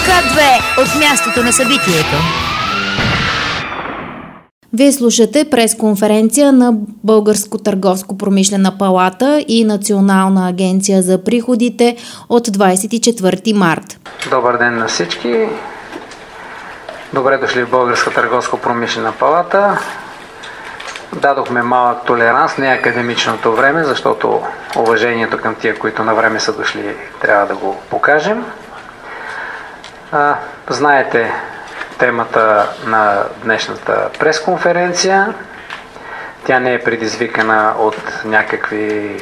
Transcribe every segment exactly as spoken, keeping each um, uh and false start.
К две от мястото на събитието. Вие слушате пресконференция на Българско търговско-промишлена палата и Национална агенция за приходите от двадесет и четвърти март. Добър ден на всички. Добре дошли в Българска търговско-промишлена палата. Дадохме малък толеранс, не академичното време, защото уважението към тия, които на време са дошли, трябва да го покажем. А, знаете темата на днешната пресконференция. Тя не е предизвикана от някакви е,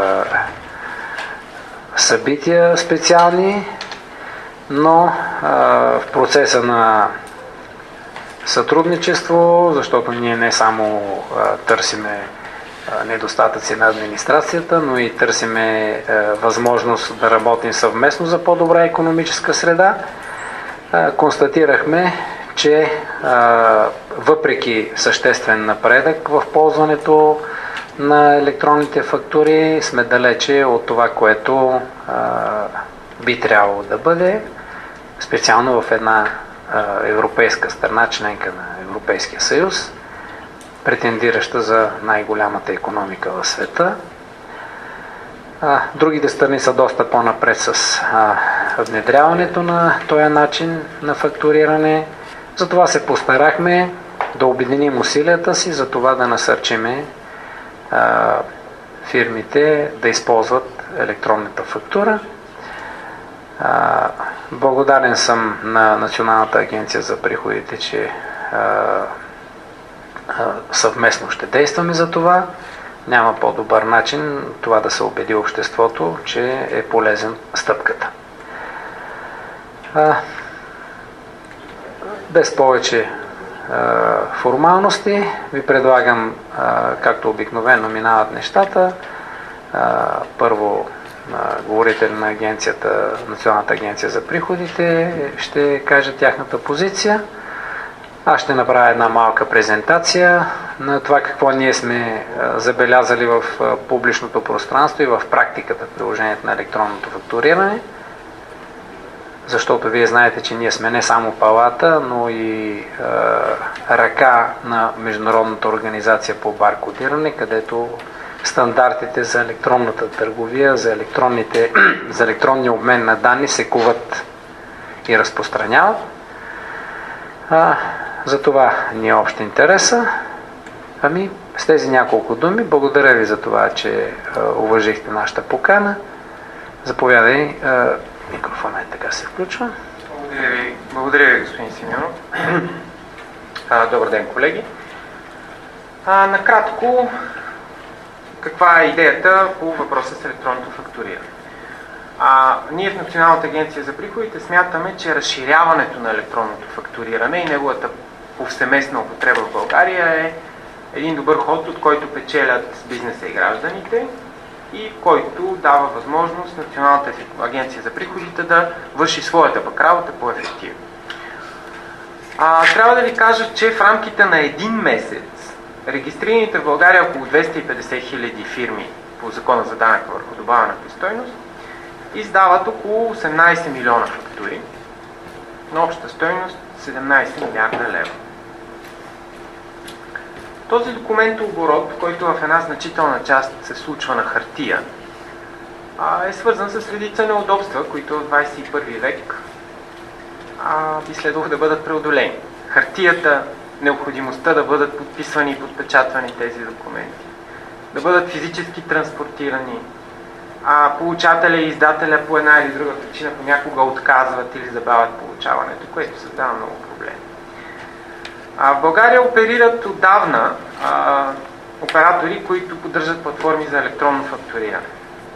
събития специални, но е, в процеса на сътрудничество, защото ние не само е, търсиме е, недостатъци на администрацията, но и търсиме е, възможност да работим съвместно за по-добра икономическа среда. Констатирахме, че а, въпреки съществен напредък в ползването на електронните фактури, сме далече от това, което а, би трябвало да бъде, специално в една а, европейска страна, членка на Европейския съюз, претендираща за най-голямата икономика в света. Другите страни са доста по-напред с а, внедряването на този начин на фактуриране. Затова се постарахме да обединим усилията си, за това да насърчиме а, фирмите да използват електронната фактура. А, благодарен съм на Националната агенция за приходите, че а, а, съвместно ще действаме за това. Няма по-добър начин това да се убеди обществото, че е полезен стъпката. А, без повече а, формалности ви предлагам, а, както обикновено минават нещата, а, първо а, говорител на агенцията, Националната агенция за приходите ще каже тяхната позиция. Аз ще направя една малка презентация на това какво ние сме забелязали в публичното пространство и в практиката в приложението на електронното фактуриране, защото вие знаете, че ние сме не само палата, но и е, ръка на Международната организация по баркодиране, където стандартите за електронната търговия, за, електронните, за електронния обмен на данни се куват и разпространяват. А, за това ни е общ интереса. Ами, с тези няколко думи, благодаря ви за това, че а, уважихте нашата покана. Заповядай, а, микрофона е така се включва. Благодаря ви, благодаря ви, господин Симеонов. А, добър ден, колеги. А, накратко, каква е идеята по въпроса с електронното фактуриране? А, ние в Националната агенция за приходите смятаме, че разширяването на електронното фактуриране и неговата повсеместна употреба в България е един добър ход, от който печелят бизнеса и гражданите и който дава възможност Националната агенция за приходите да върши своята пък работа по-ефективно. А, трябва да ви кажа, че в рамките на един месец регистрираните в България около двеста и петдесет хиляди фирми по Закона за данъка върху добавената стойност издават около осемнадесет милиона фактури на обща стойност седемнадесет милиарда лева. Този документооборот, който в една значителна част се случва на хартия, е свързан с редица неудобства, които в двадесет и първи век а, би следвало да бъдат преодолени. Хартията, необходимостта да бъдат подписвани и подпечатвани тези документи, да бъдат физически транспортирани, а получателя и издателя по една или друга причина понякога отказват или забавят получаването, което създава много проблеми. А в България оперират отдавна а, оператори, които поддържат платформи за електронно фактуриране.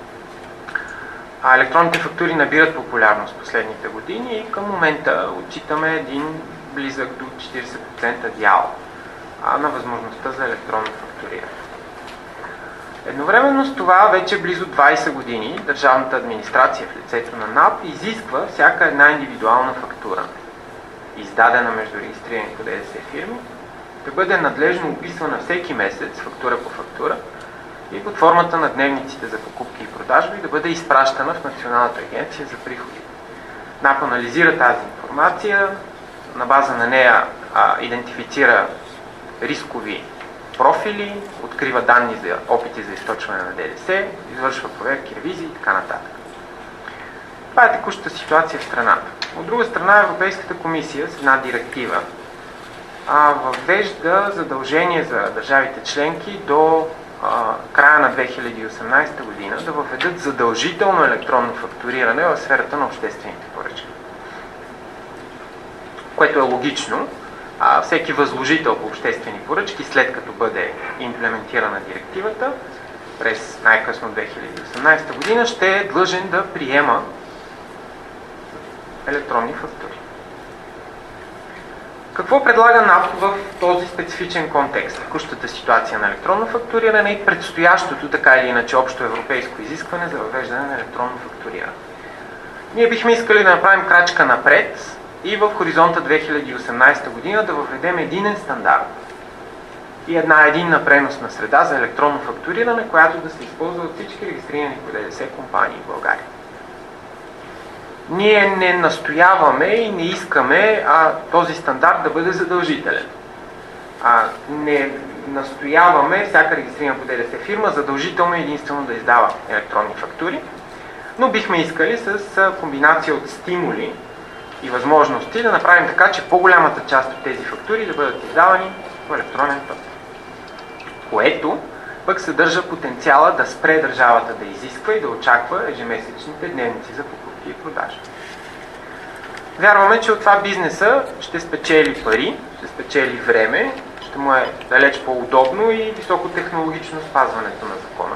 А електронните фактури набират популярност в последните години и към момента отчитаме един близък до четиридесет процента дял а, на възможността за електронно фактуриране. Едновременно с това, вече близо двадесет години, държавната администрация в лицето на НАП изисква всяка една индивидуална фактура, издадена между регистрирани по ДДС фирми, да бъде надлежно описвана всеки месец, фактура по фактура, и под формата на дневниците за покупки и продажби да бъде изпращана в Националната агенция за приходи. НАП анализира тази информация, на база на нея а, идентифицира рискови профили, открива данни за опити за източване на ДДС, извършва проверки, ревизии и така нататък. Това е текущата ситуация в страната. От друга страна, Европейската комисия с една директива а, въвежда задължение за държавите членки до а, края на две хиляди и осемнадесета година да въведат задължително електронно фактуриране в сферата на обществените поръчки. Което е логично. А, всеки възложител по обществени поръчки, след като бъде имплементирана директивата през най-късно две хиляди и осемнадесета година, ще е длъжен да приема електронни фактури. Какво предлага НАП в този специфичен контекст? Текущата ситуация на електронно фактуриране и предстоящото, така или иначе, общо европейско изискване за въвеждане на електронно фактуриране. Ние бихме искали да направим крачка напред и в хоризонта две хиляди и осемнадесета година да въведем единен стандарт и една единна преносна среда за електронно фактуриране, която да се използва от всички регистрирани по ДДС компании в България. Ние не настояваме и не искаме а, този стандарт да бъде задължителен. А, не настояваме всяка регистрирана по ДДС фирма задължително единствено да издава електронни фактури, но бихме искали с а, комбинация от стимули и възможности да направим така, че по-голямата част от тези фактури да бъдат издавани по електронен път. Което пък съдържа потенциала да спре държавата да изисква и да очаква ежемесечните дневници за покупки и продажи. Вярваме, че от това бизнеса ще спечели пари, ще спечели време, ще му е далеч по-удобно и високотехнологично спазването на закона.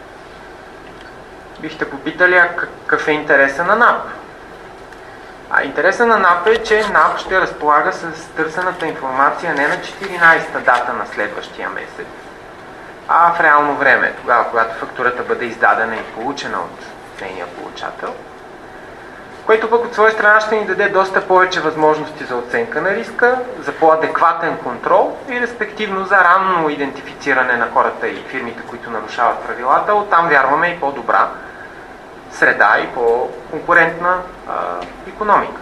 Бихте попитали, а какъв е интереса на НАП? А интереса на НАП е, че НАП ще разполага с търсената информация не на четиринадесета дата на следващия месец, а в реално време, тогава, когато фактурата бъде издадена и получена от нейния получател, което пък от своя страна ще ни даде доста повече възможности за оценка на риска, за по-адекватен контрол и респективно за ранно идентифициране на хората и фирмите, които нарушават правилата, оттам вярваме и по-добра среда и по-конкурентна а, икономика.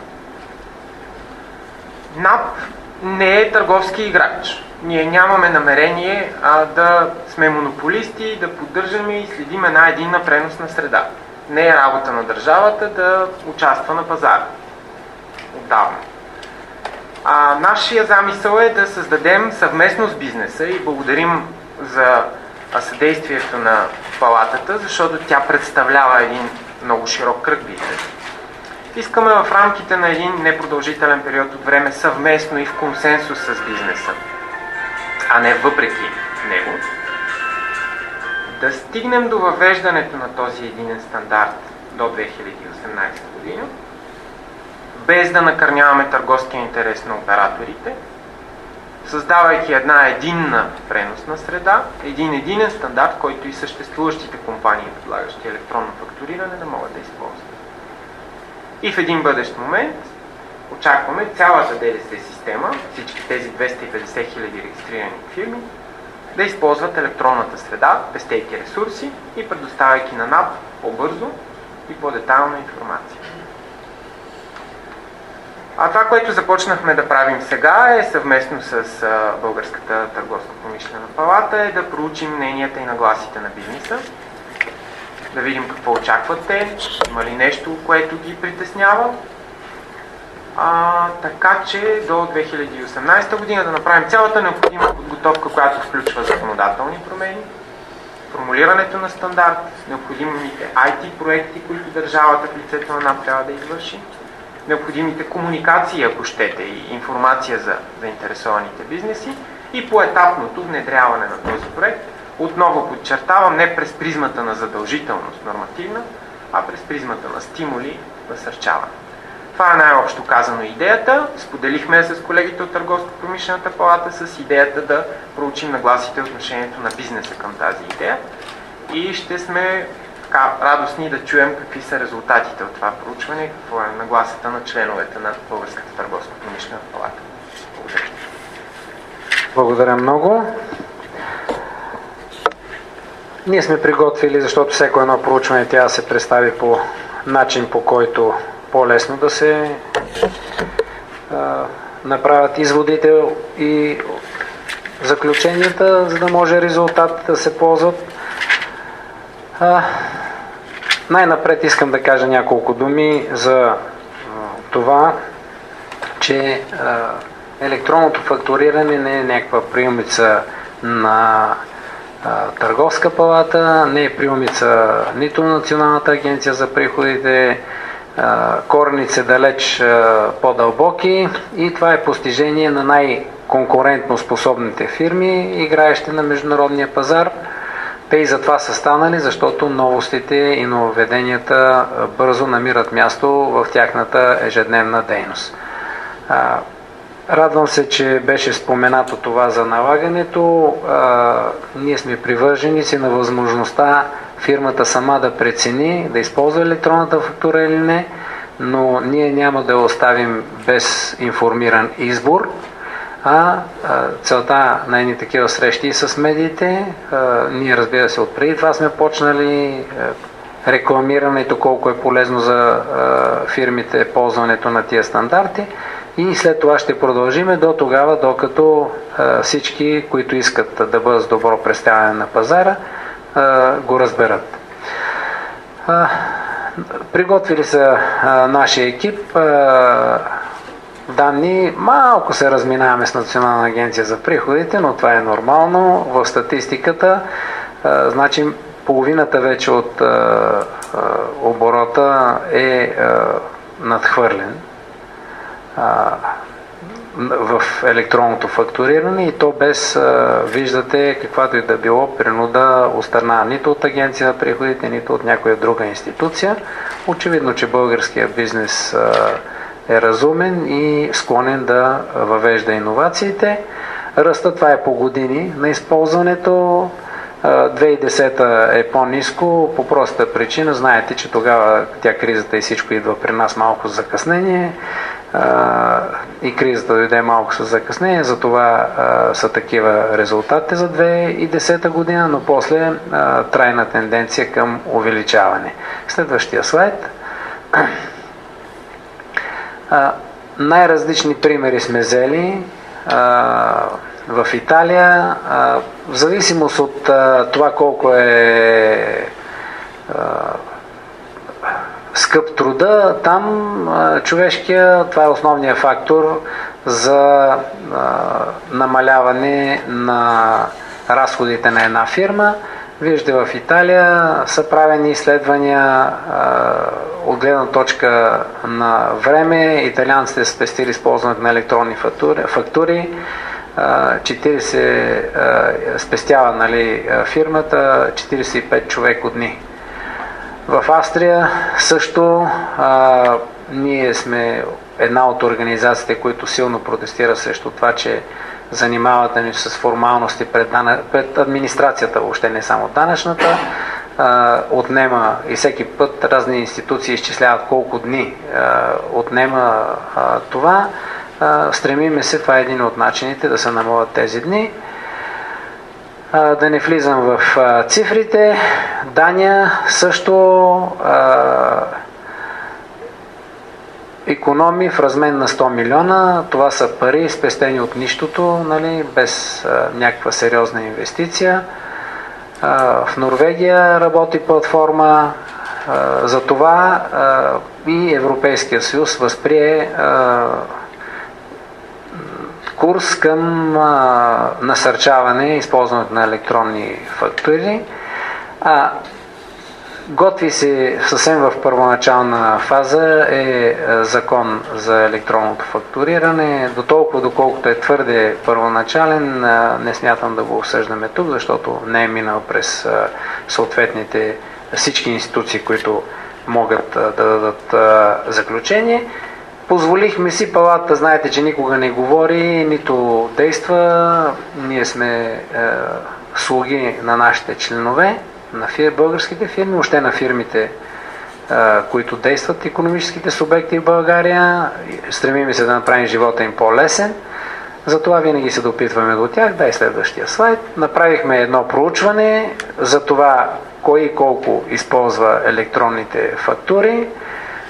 НАП не е търговски играч. Ние нямаме намерение а, да сме монополисти, да поддържаме и следим една единна преносна среда. Не е работа на държавата да участва на пазара. Отдавна. А, нашия замисъл е да създадем съвместно с бизнеса и благодарим за съдействието на палатата, защото тя представлява един много широк кръг бизнес. Искаме в рамките на един непродължителен период от време съвместно и в консенсус с бизнеса, а не въпреки него, да стигнем до въвеждането на този единен стандарт до две хиляди и осемнадесета година, без да накърняваме търговския интерес на операторите, създавайки една единна преносна среда, един единен стандарт, който и съществуващите компании, предлагащи електронно фактуриране, да могат да използват. И в един бъдещ момент очакваме цялата ДДС система, всички тези двеста и петдесет хиляди регистрирани фирми, да използват електронната среда, пестейки ресурси и предоставяйки на НАП по-бързо и по-детайлна информация. А това, което започнахме да правим сега е съвместно с Българската търговско-промишлена палата е да проучим мненията и нагласите на бизнеса, да видим какво очакват те, има ли нещо, което ги притеснява, а, така че до две хиляди и осемнадесета година да направим цялата необходима подготовка, която включва законодателни промени, формулирането на стандарт, необходимите ай ти проекти, които държавата в лицето на НАП трябва да извърши, необходимите комуникации, ако щете, и информация за заинтересованите бизнеси и поетапното внедряване на този проект. Отново подчертавам, не през призмата на задължителност нормативна, а през призмата на стимули и насърчаване. Това е най-общо казано идеята. Споделихме с колегите от Търговско-промишлената палата с идеята да проучим нагласите и отношението на бизнеса към тази идея и ще сме така радостни да чуем какви са резултатите от това проучване и какво е нагласата на членовете на Българската търговско-промишлена палата. Благодаря. Благодаря много. Ние сме приготвили, защото всяко едно проучване трябва да се представи по начин, по който по-лесно да се а, направят изводите и заключенията, за да може резултатите да се ползват. А, най-напред искам да кажа няколко думи за а, това, че а, електронното фактуриране не е някаква приумица на а, Търговска палата, не е приумица нито на Националната агенция за приходите, а, корените далеч а, по-дълбоки и това е постижение на най-конкурентно способните фирми, играещи на международния пазар. Те и затова са станали, защото новостите и нововведенията бързо намират място в тяхната ежедневна дейност. А, радвам се, че беше споменато това за налагането. А, ние сме привърженици на възможността фирмата сама да прецени, да използва електронната фактура или не, но ние няма да я оставим без информиран избор. А, а целта на едни такива срещи с медиите, а, ние разбира се отпреди това сме почнали а, рекламирането колко е полезно за а, фирмите ползването на тия стандарти и след това ще продължиме до тогава, докато а, всички, които искат да бъдат с добро представяне на пазара, а, го разберат. А, приготвили са а, нашия екип а, данни, малко се разминаваме с Национална агенция за приходите, но това е нормално. В статистиката, а, значи половината вече от а, а, оборота е а, надхвърлен а, в електронното фактуриране и то без, а, виждате, каквато и да било принуда от страна нито от агенция за приходите, нито от някоя друга институция. Очевидно, че българският бизнес а, е разумен и склонен да въвежда иновациите. Ръста, това е по години на използването. две хиляди и десета е по-ниско по простата причина. Знаете, че тогава тя кризата и всичко идва при нас малко с закъснение и кризата дойде малко с закъснение, затова са такива резултати за две хиляди и десета година, но после трайна тенденция към увеличаване. Следващия слайд. Uh, най-различни примери сме взели uh, в Италия. Uh, в зависимост от uh, това колко е uh, скъп труда, там uh, човешкия, това е основният фактор за uh, намаляване на разходите на една фирма. Виждате, в Италия са правени изследвания от гледна точка на време. Италианците са спестили използването на електронни фактури. фактури четиридесет спестява, нали, фирмата четиридесет и пет човеко дни. В Австрия също а, ние сме една от организациите, които силно протестира срещу това, че занимават ни с формалности пред, дана... пред администрацията, въобще не само данъчната, а, отнема и всеки път разни институции изчисляват колко дни а, отнема а, това. А, стремиме се, това е един от начините да се намалят тези дни. А, да не влизам в а, цифрите. Дания също а, икономии в размен на сто милиона. Това са пари спестени от нищото, нали, без а, някаква сериозна инвестиция. А, в Норвегия работи платформа. А, за това а, и Европейския съюз възприе а, курс към а, насърчаване използването на електронни фактури. А, готви се съвсем в първоначална фаза е закон за електронното фактуриране. До толкова, доколкото е твърде първоначален, не смятам да го обсъждаме тук, защото не е минал през съответните всички институции, които могат да дадат заключение. Позволихме си, палата, знаете, че никога не говори, нито действа. Ние сме е, слуги на нашите членове, на фир, българските фирми, още на фирмите, е, които действат, икономическите субекти в България. Стремим се да направим живота им по-лесен. Затова винаги се допитваме до тях. Дай следващия слайд. Направихме едно проучване за това кой и колко използва електронните фактури.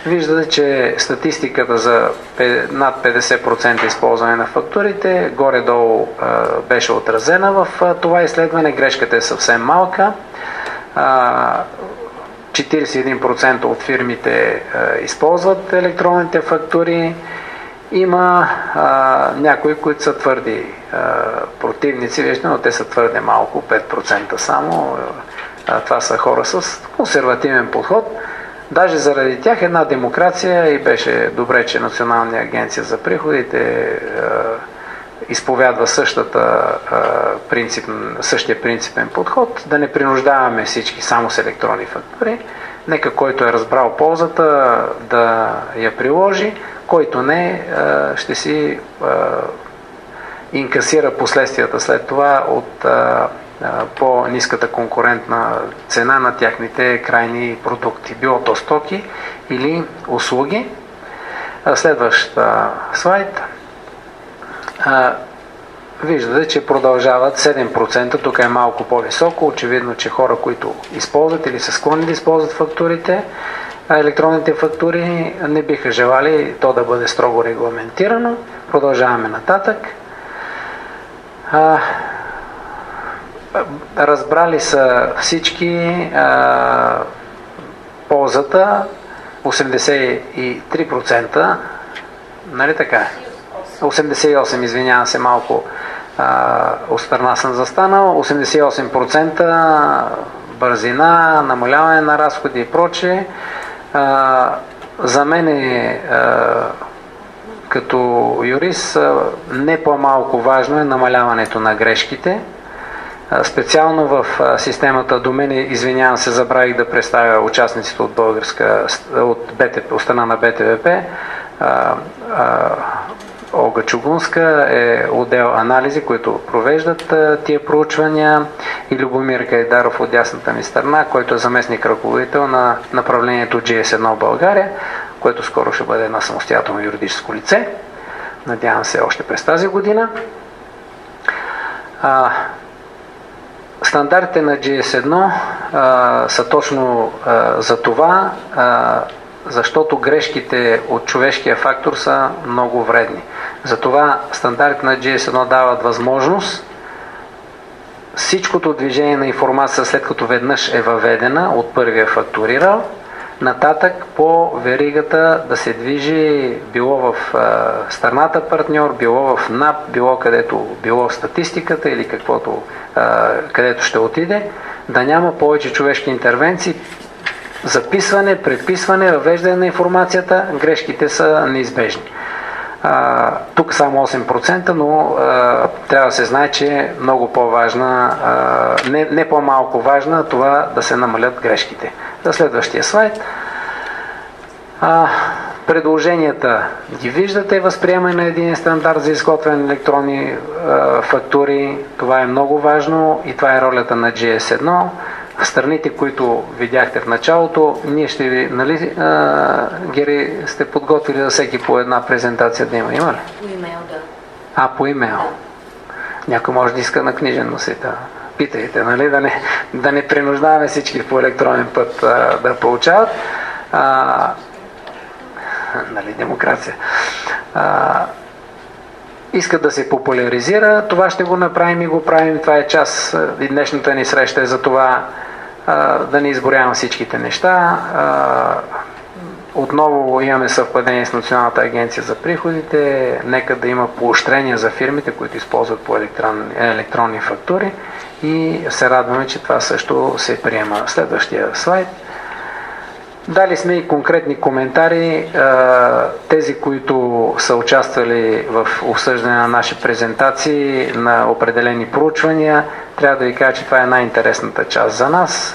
Виждате, че статистиката за над петдесет процента използване на фактурите горе-долу а, беше отразена в а, това изследване. Грешката е съвсем малка. А, четиридесет и един процента от фирмите а, използват електронните фактури. Има а, някои, които са твърди а, противници, вижте, но те са твърде малко, пет процента само. А, това са хора с консервативен подход. Даже заради тях една демокрация и беше добре, че Национална агенция за приходите е, изповядва същата, е, принцип, същия принципен подход, да не принуждаваме всички само с електронни фактури. Нека който е разбрал ползата да я приложи, който не е, ще си е, инкасира последствията след това от е, по-ниската конкурентна цена на тяхните крайни продукти, било то стоки или услуги. Следващата слайд. Виждате, че продължават седем процента, тук е малко по-високо, очевидно, че хора, които използват или са склонни да използват фактурите, електронните фактури, не биха желали то да бъде строго регламентирано. Продължаваме нататък. Разбрали са всички а, ползата, осемдесет и три процента, нали така? осемдесет и осем, извинявам се, малко а, от страна съм застанал, осемдесет и осем процента бързина, намаляване на разходи и прочее. А, за мен е а, като юрист а, не по-малко важно е намаляването на грешките. Специално в системата до мен, извинявам се, забравих да представя участниците от българска, от, БТП, от страна на БТВП. А, а, Олга Чугунска е отдел анализи, които провеждат а, тия проучвания, и Любомир Кайдаров от дясната ми страна, който е заместник ръководител на направлението джи ес едно в България, което скоро ще бъде едно самостоятелно юридическо лице. Надявам се още през тази година. А, Стандартите на джи ес едно а, са точно а, за това, а, защото грешките от човешкия фактор са много вредни. Затова стандартите на джи ес едно дават възможност всичкото движение на информация, след като веднъж е въведена от първия фактурирал, нататък по веригата да се движи било в а, страната партньор, било в НАП, било където било в статистиката или каквото, а, където ще отиде, да няма повече човешки интервенции, записване, преписване, въвеждане на информацията, грешките са неизбежни. А, тук само осем процента, но а, трябва да се знае, че е много по-важна, а, не, не по-малко важна това да се намалят грешките. За следващия слайд. А, предложенията ги виждате, възприемане на един стандарт за изготвяне на електронни а, фактури. Това е много важно и това е ролята на джи ес едно. Страните, които видяхте в началото, ние ще ви, нали, а, Гери, сте подготвили за всеки по една презентация да има, има ли? По имейл, да. А, по имейл. Някой може да иска на книжен носител. Питайте, нали, да не, да не принуждаваме всички по електронен път а, да получават. А, нали, демокрация. А, искат да се популяризира, това ще го направим и го правим. Това е част и днешната ни среща е за това, а, да не изборявам всичките неща. А, отново имаме съвпадение с Националната агенция за приходите. Нека да има поощрения за фирмите, които използват по електрон, електронни фактури, и се радваме, че това също се приема. Следващия слайд. Дали сме и конкретни коментари. Тези, които са участвали в обсъждане на наши презентации, на определени проучвания, трябва да ви кажа, че това е най-интересната част за нас.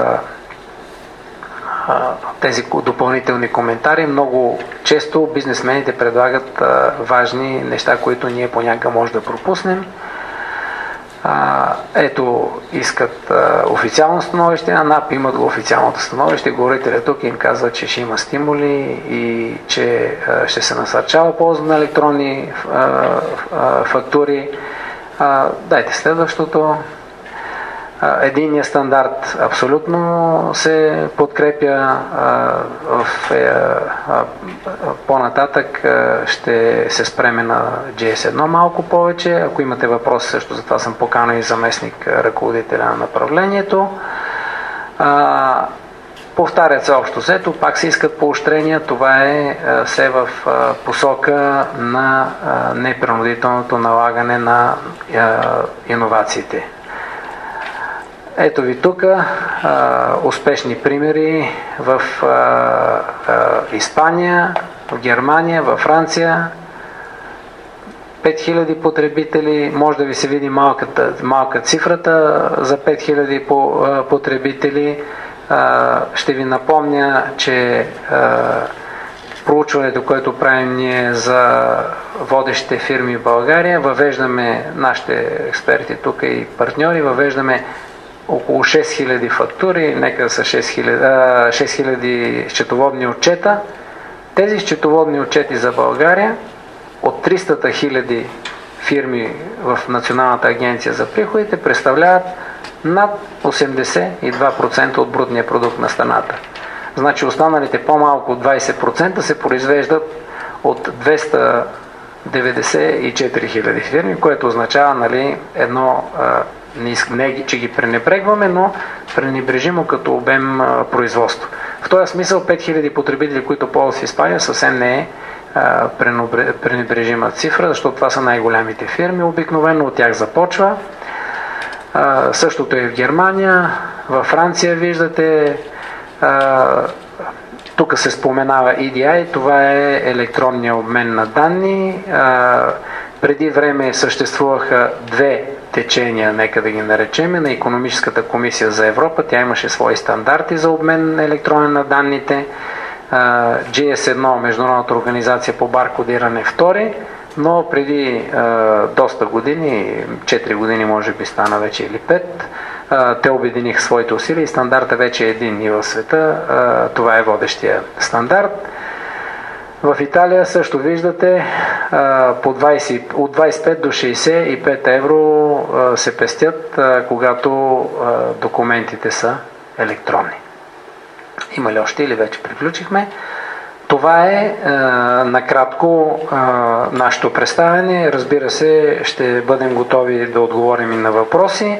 Тези допълнителни коментари. Много често бизнесмените предлагат важни неща, които ние понякога може да пропуснем. А, ето, искат а, официално становище, а НАП имат го официалното становище. Говорителят тук им казва, че ще има стимули и че а, ще се насърчава полза на електронни а, а, фактури. А, дайте следващото. Единният стандарт абсолютно се подкрепя. В, по-нататък ще се спреме на джи ес едно малко повече. Ако имате въпроси, също за това съм поканил и заместник ръководителя на направлението. Повтарят се общо взето, пак се искат поощрения. Това е все в посока на непринудителното налагане на иновациите. Ето ви тук успешни примери в а, а, Испания, в Германия, във Франция. пет хиляди потребители, може да ви се види малката, малка цифрата за пет хиляди по, а, потребители. А, ще ви напомня, че а, проучването, което правим ние за водещите фирми в България, въвеждаме нашите експерти тук и партньори, въвеждаме около шест хиляди фактури, нека са шест хиляди счетоводни отчета. Тези счетоводни отчети за България от триста хиляди фирми в Националната агенция за приходите представляват над осемдесет и два процента от брутния продукт на страната. Значи останалите по-малко от двадесет процента се произвеждат от двеста деветдесет и четири хиляди фирми, което означава, нали, едно, не, не че ги пренебрегваме, но пренебрежимо като обем а, производство. В този смисъл пет хиляди потребители, които ползват в Испания, съвсем не е а, пренебрежима цифра, защото това са най-голямите фирми. Обикновено от тях започва. А, същото е в Германия, във Франция виждате. А, тук се споменава и ди ай, това е електронния обмен на данни. А, преди време съществуваха две течения, нека да ги наречеме, на Икономическата комисия за Европа. Тя имаше свои стандарти за обмен електронен на данните. джи ес едно, Международната организация по баркодиране, втори, но преди а, доста години, четири години може би стана вече или пет, а, те обединиха своите усилия и стандарта вече е един и в света. А, това е водещия стандарт. В Италия също виждате по двадесет, от двадесет и пет до шейсет и пет евро се пестят, когато документите са електронни. Има ли още или вече приключихме? Това е накратко нашето представяне. Разбира се, ще бъдем готови да отговорим и на въпроси.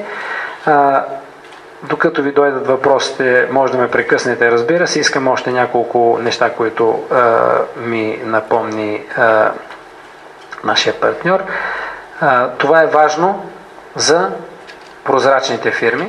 Докато ви дойдат въпросите, може да ме прекъснете, разбира се. Искам още няколко неща, които а, ми напомни а, нашия партньор. А, това е важно за прозрачните фирми,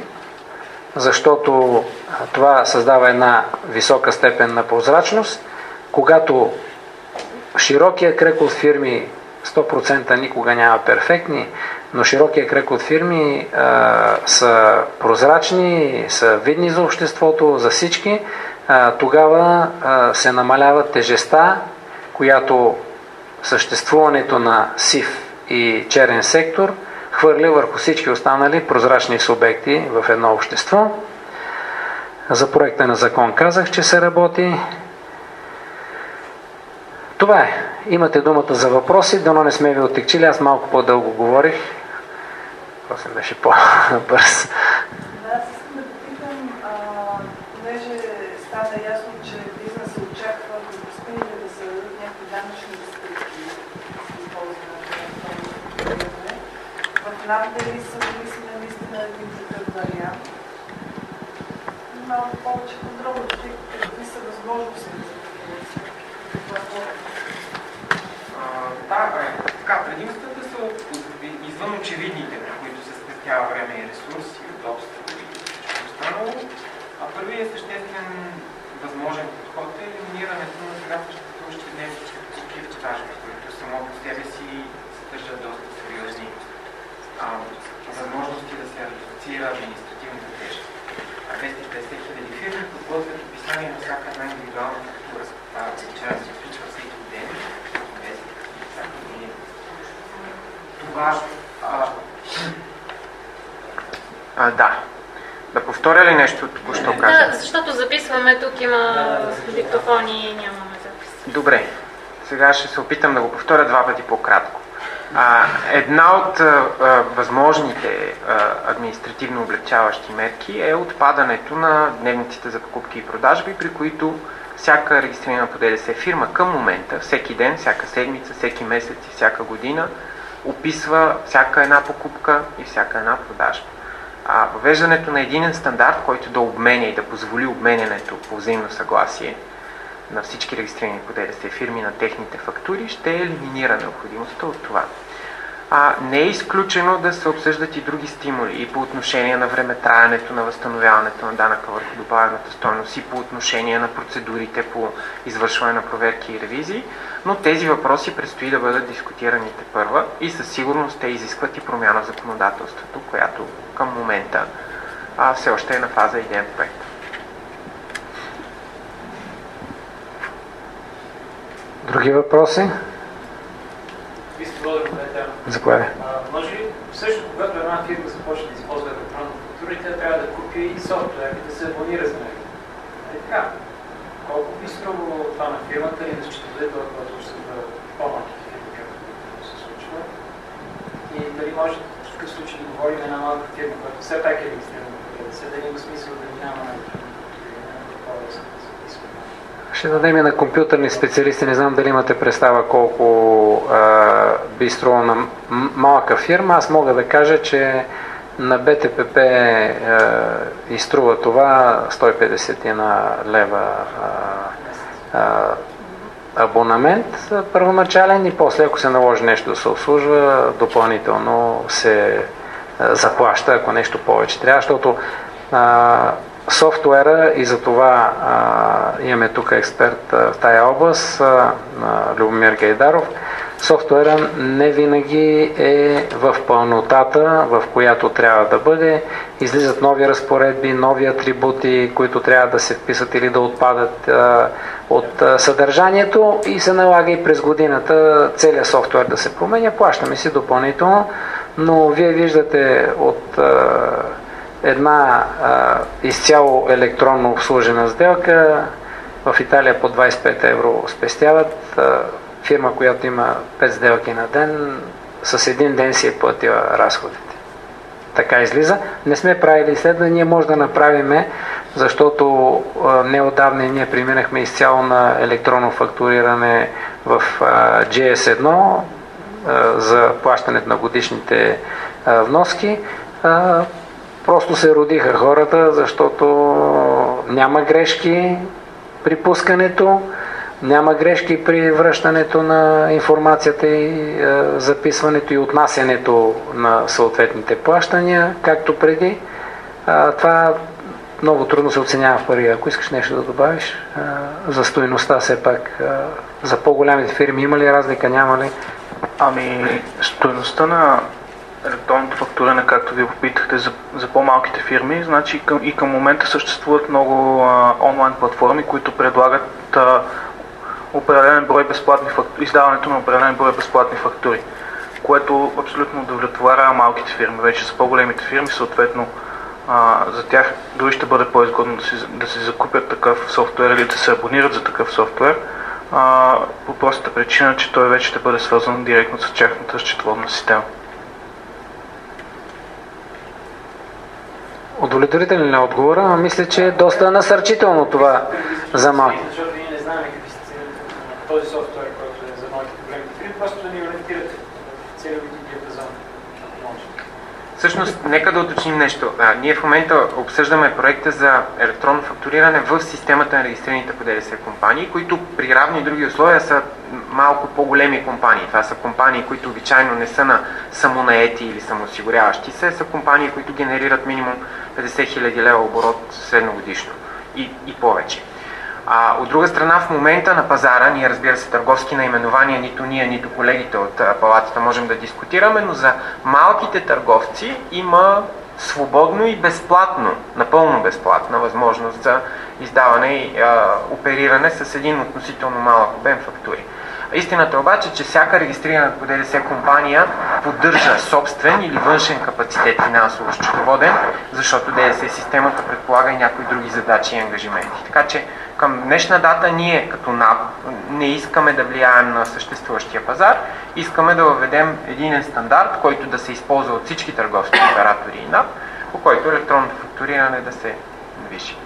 защото това създава една висока степен на прозрачност. Когато широкия кръг от фирми, сто процента никога няма перфектни, но широкия кръг от фирми а, са прозрачни, са видни за обществото, за всички, а, тогава а, се намалява тежестта, която съществуването на сив и черен сектор хвърля върху всички останали прозрачни субекти в едно общество. За проекта на закон казах, че се работи. Това е. Имате думата за въпроси, дано не сме ви оттекчили, аз малко по-дълго говорих. Въпросът беше по-бърз. Да, аз искам да попитам, понеже стана ясно, че бизнесът очаква допустимите да се дадат някакви данъчни рестрикции с използването на това. В рамките ли са мисли наистина един такъв вариант? Малко повече контрол, какви са възможности за това? Да, бе. Така, предимствата са извън очевидните, на които се спестява време и ресурси, удобство и всичко останало. А първият съществен възможен подход е елиминирането на сега съществуващите дневнични репортажи, които само по себе си съдържат доста сериозни а, възможности да се редуцира административната тежест. А двеста и петдесет хиляди фирми подготвят описание на всяка една индивидуална фактура, с която се включва всеки ден. Това, а, а, да. Да повторя ли нещо току-що казах? Да, защото записваме, тук има диктофони и нямаме запис. Добре. Сега ще се опитам да го повторя два пъти по-кратко. А, една от а, а, възможните а, административно облегчаващи мерки е отпадането на дневниците за покупки и продажби, при които всяка регистрирана по ДДС фирма към момента, всеки ден, всяка седмица, всеки месец и всяка година описва всяка една покупка и всяка една продажба. А въвеждането на единен стандарт, който да обменя и да позволи обменянето по взаимно съгласие на всички регистрирани по ДДС фирми на техните фактури, ще елиминира необходимостта от това. А, не е изключено да се обсъждат и други стимули и по отношение на времетраенето на възстановяването на данъка върху добавената стойност и по отношение на процедурите по извършване на проверки и ревизии, но тези въпроси предстои да бъдат дискутирани тепърва и със сигурност те изискват и промяна в законодателството, която към момента а, все още е на фаза идеен проект. Други въпроси? Заповядай. Може ли също, когато една фирма започне да използва електронна фактура, тя трябва да купи и софтуер и да се абонира за него? Е така. Колко би струвало това на фирмата и да считате това, което ще са по-малките фирми, както се случва? И дали може в такъв случай да говорим една малка фирма, която все пак е регистрирана, да има смисъл да минава на електронна фактура, да се записва? Ще дадем и на компютърни специалисти. Не знам дали имате представа колко а, би струвало на малка фирма. Аз мога да кажа, че на Б Т П П а, изструва това сто и петдесет лева а, а, абонамент първоначален и после, ако се наложи нещо да се обслужва, допълнително се а, заплаща, ако нещо повече трябва, защото а, софтуера и за това а, имаме тук експерт а, в тая област, а, Любомир Гайдаров. Софтуера не винаги е в пълнотата, в която трябва да бъде. Излизат нови разпоредби, нови атрибути, които трябва да се вписат или да отпадат а, от а, съдържанието и се налага и през годината целият софтуер да се променя. Плащаме си допълнително, но вие виждате от а, една а, изцяло електронно обслужена сделка. В Италия по двадесет и пет евро спестяват. А, фирма, която има пет сделки на ден, с един ден си е платила разходите. Така излиза. Не сме правили изследвания, може да направим, защото а, неотдавна ние преминахме изцяло на електронно фактуриране в а, Джи Ес едно а, за плащането на годишните а, вноски. А, Просто се родиха хората, защото няма грешки при пускането, няма грешки при връщането на информацията и е, записването и отнасянето на съответните плащания, както преди. А, това много трудно се оценява в пари. Ако искаш нещо да добавиш, а, за стойността все пак, а, за по-голямите фирми има ли разлика, няма ли? Ами, стойността на електронното фактуране, както ви попитахте за, за по-малките фирми, значи към, и към момента съществуват много а, онлайн платформи, които предлагат а, определен брой безплатни фактури, издаването на определен брой безплатни фактури, което абсолютно удовлетворява малките фирми. Вече за по-големите фирми, съответно, а, за тях дори ще бъде по-изгодно да си, да си закупят такъв софтуер или да се абонират за такъв софтуер, а, по простата причина, че той вече ще бъде свързан директно с тяхната счетоводна система. Удовлетворителен ли е отговора? Мисля, че е доста насърчително това за малки. Защото ние не знаем какви са цените на този софтуер, който е за малките големите фирми, просто да ни ориентирате целевите диапазон. Всъщност, нека да уточним нещо. А, ние в момента обсъждаме проекта за електронно фактуриране в системата на регистрираните по ДДС компании, които при равни други условия са малко по-големи компании. Това са компании, които обичайно не са на самонаети или самоосигуряващи се, са компании, които генерират минимум петдесет хиляди лева оборот средногодишно и, и повече. А, от друга страна, в момента на пазара, ние разбира се търговски наименования, нито ние, нито колегите от а, палатата можем да дискутираме, но за малките търговци има свободно и безплатно, напълно безплатна възможност за издаване и а, опериране с един относително малък обем фактури. Истината обаче, че всяка регистрирана по ДДС компания поддържа собствен или външен капацитет финансово-счетоводен, защото ДДС системата предполага и някои други задачи и ангажименти. Така че Към днешна дата ние като НАП не искаме да влияем на съществуващия пазар, искаме да въведем единен стандарт, който да се използва от всички търговски оператори и НАП, по който електронното фактуриране да се движи.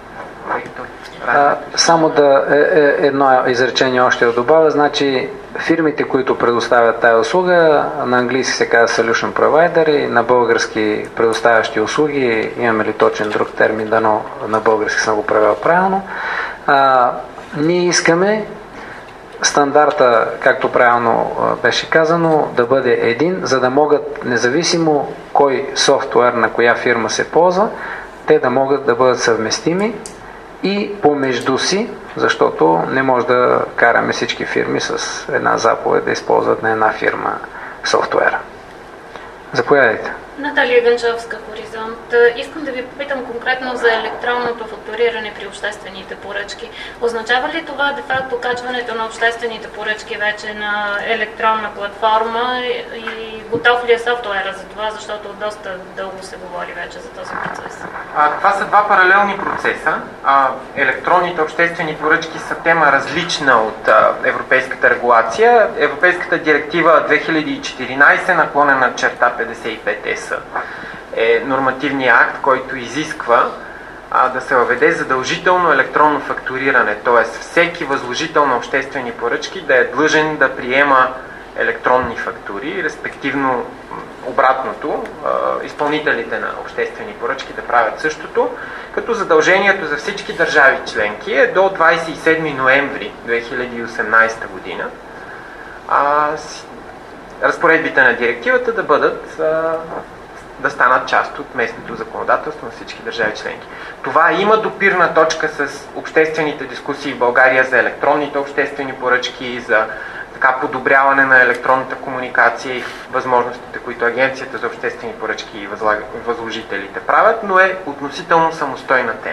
А, само да е, е, едно изречение още да добавя, значи фирмите, които предоставят тази услуга, на английски се казва Solution Provider и на български предоставящи услуги, имаме ли точен друг термин, дано на български съм го превел правилно, а, ние искаме стандарта, както правилно беше казано, да бъде един, за да могат, независимо кой софтуер на коя фирма се ползва, те да могат да бъдат съвместими и помежду си, защото не може да караме всички фирми с една заповед да използват на една фирма софтуера. Заповядайте. Наталия Ганчовска, Хоризонт. Искам да ви попитам конкретно за електронното фактуриране при обществените поръчки. Означава ли това де-факто качването на обществените поръчки вече на електронна платформа и готов ли е софтуера за това, защото доста дълго се говори вече за този процес? А, това са два паралелни процеса. А, електронните обществени поръчки са тема различна от а, европейската регулация. Европейската директива две хиляди и четиринадесета наклонена черта петдесет и пет ЕС е нормативният акт, който изисква а, да се въведе задължително електронно фактуриране, т.е. всеки възложител на обществени поръчки да е длъжен да приема електронни фактури, респективно обратното, а, изпълнителите на обществени поръчки да правят същото, като задължението за всички държави членки е до двадесет и седми ноември две хиляди и осемнадесета година а, разпоредбите на директивата да бъдат а, да станат част от местното законодателство на всички държави членки. Това има допирна точка с обществените дискусии в България за електронните обществени поръчки, за така подобряване на електронната комуникация и възможностите, които Агенцията за обществени поръчки и възложителите правят, но е относително самостойна тема.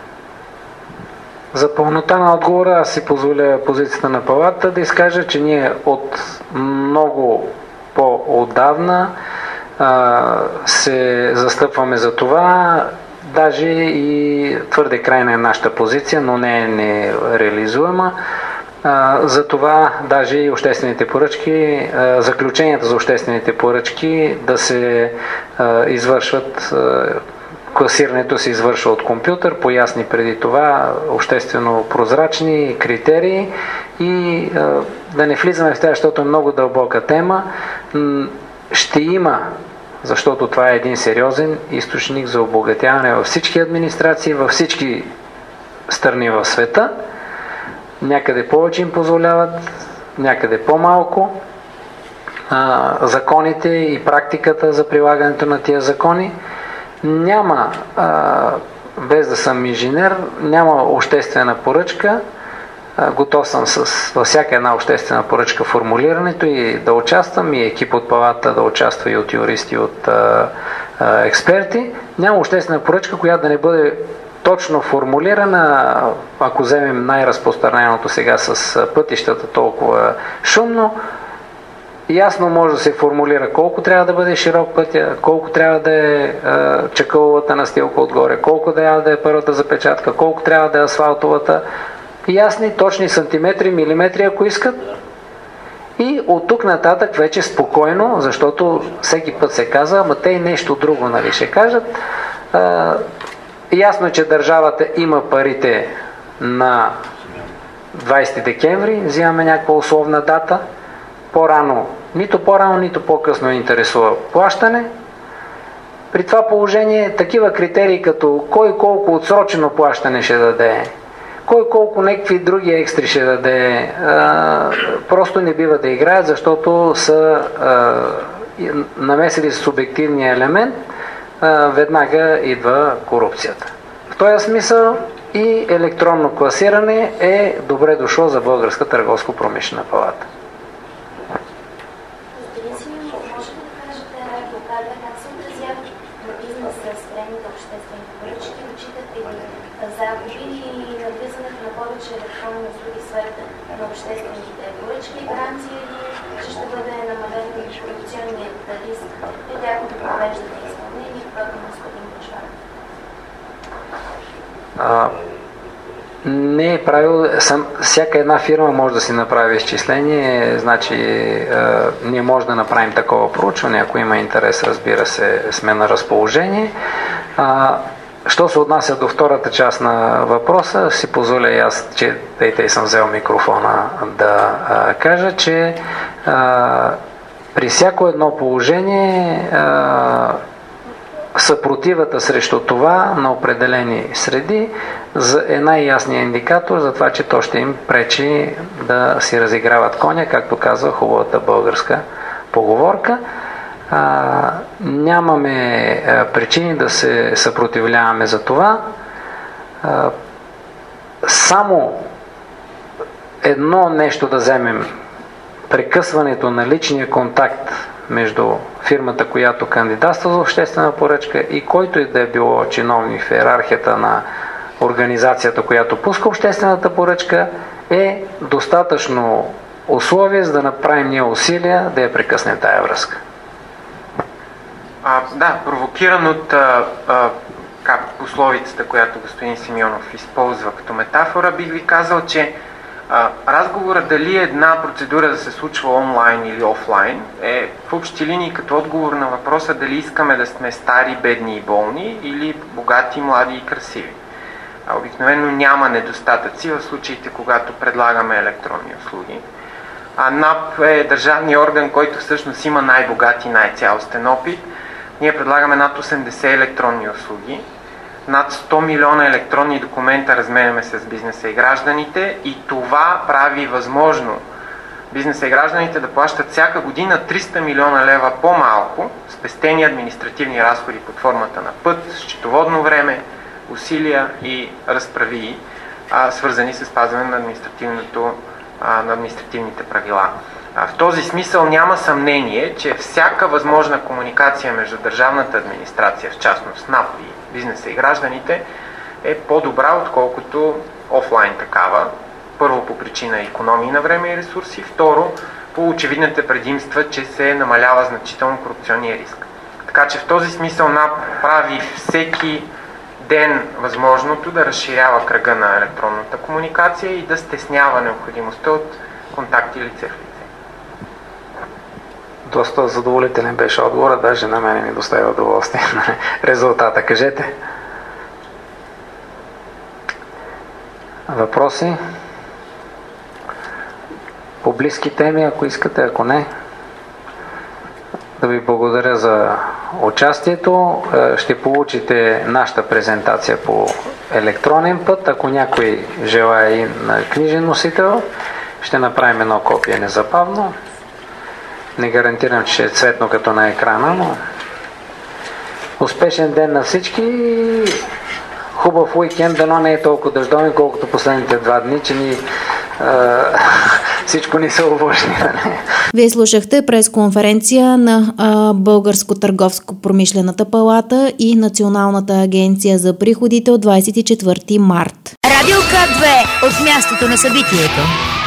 За пълнота на отговора аз си позволя позицията на палата да изкажа, че ние от много по-отдавна а, се застъпваме за това, даже и твърде крайна е нашата позиция, но не е нереализуема. А, за това даже и обществените поръчки, а, заключенията за обществените поръчки да се а, извършват, а, класирането се извършва от компютър, по ясни преди това обществено прозрачни критерии и а, да не влизаме в това, защото е много дълбока тема. Ще има, защото това е един сериозен източник за обогатяване във всички администрации, във всички страни в света. Някъде повече им позволяват, някъде по-малко. А, законите и практиката за прилагането на тия закони. Няма, а, без да съм инженер, няма обществена поръчка. А, готов съм с във всяка една обществена поръчка формулирането и да участвам, и екип от палата да участва, и от юристи, и от а, а, експерти. Няма обществена поръчка, която да не бъде точно формулирана, ако вземем най-разпространеното сега с пътищата толкова шумно. Ясно може да се формулира колко трябва да бъде широк пътя, колко трябва да е, е чакъловата настилка отгоре, колко трябва да е първата запечатка, колко трябва да е асфалтовата. Ясни, точни сантиметри, милиметри, ако искат. И от тук нататък вече спокойно, защото всеки път се казва, ама те и нещо друго, нали, ще кажат. Е, ясно е, че държавата има парите на двадесети декември, взимаме някаква условна дата. По-рано, нито по-рано, нито по-късно интересува плащане. При това положение такива критерии като кой колко отсрочено плащане ще даде, кой колко някакви други екстри ще даде, а, просто не бива да играят, защото са а, намесили субективния елемент, а, веднага идва корупцията. В този смисъл и електронно класиране е добре дошло за Българска търговско-промишлена палата. загуби и навлизането на повече електронни услуги в сферата на обществените поръчки, гаранция ли, че ще бъде намален корупционният риск и тяхното провеждане и изпълнение, което господин Бочваров? Не е правил, сам, всяка една фирма може да си направи изчисление, значи е, ние може да направим такова проучване, ако има интерес, разбира се, сме на разположение. А, що се отнася до втората част на въпроса, си позволя и аз, че тъй тъй съм взел микрофона да а, кажа, че а, при всяко едно положение а, съпротивата срещу това на определени среди е най-ясният индикатор за това, че то ще им пречи да си разиграват коня, както казва хубавата българска поговорка. А, нямаме а, причини да се съпротивляваме за това. А, само едно нещо да вземем, прекъсването на личния контакт между фирмата, която кандидатства за обществена поръчка и който и да е било чиновник в иерархията на организацията, която пуска обществената поръчка, е достатъчно условие, за да направим ние усилия да я прекъснем тая връзка. А, да, провокиран от а, а, как, пословицата, която господин Симеонов използва като метафора, бих ви казал, че а, разговорът дали една процедура да се случва онлайн или офлайн е в общи линии като отговор на въпроса дали искаме да сме стари, бедни и болни или богати, млади и красиви. А, обикновено няма недостатъци в случаите, когато предлагаме електронни услуги. А НАП е държавният орган, който всъщност има най-богат и най-цялостен опит. Ние предлагаме над осемдесет електронни услуги, над сто милиона електронни документа разменяме с бизнеса и гражданите и това прави възможно бизнеса и гражданите да плащат всяка година триста милиона лева по-малко спестени административни разходи под формата на път, счетоводно време, усилия и разправии, а, свързани с спазване на, административното, а, на административните правила. А, в този смисъл няма съмнение, че всяка възможна комуникация между държавната администрация, в частност НАП и бизнеса и гражданите, е по-добра, отколкото офлайн такава. Първо по причина икономии на време и ресурси, второ по очевидните предимства, че се намалява значително корупционния риск. Така че в този смисъл НАП прави всеки ден възможното да разширява кръга на електронната комуникация и да стеснява необходимостта от контакти лице в лице. Доста задоволителен беше отговора, даже на мен ми доставя удоволствие на резултата. Кажете. Въпроси? По близки теми, ако искате, ако не. Да ви благодаря за участието. Ще получите нашата презентация по електронен път. Ако някой желая и на книжен носител, ще направим едно копие незабавно. Не гарантирам, че ще е цветно като на екрана, но успешен ден на всички. Хубав уикенд, дано не е толкова дъждовен, колкото последните два дни, че ни а, всичко ни се обложни. Вие слушахте пресконференция на а, Българско търговско-промишлената палата и Националната агенция за приходите от двадесет и четвърти март. Радио К две от мястото на събитието.